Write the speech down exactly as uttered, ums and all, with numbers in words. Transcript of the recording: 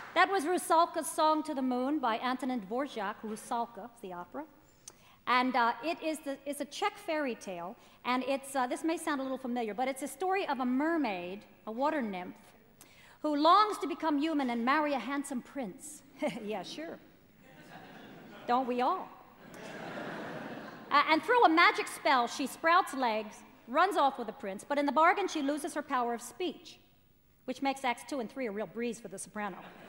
That was Rusalka's Song to the Moon by Antonin Dvorak, Rusalka, the opera. And uh, it is the, it's a Czech fairy tale, and it's, uh, this may sound a little familiar, but it's a story of a mermaid, a water nymph, who longs to become human and marry a handsome prince. Yeah, sure. Don't we all? uh, and through a magic spell, she sprouts legs, runs off with the prince, but in the bargain, she loses her power of speech, which makes Acts two and three a real breeze for the soprano.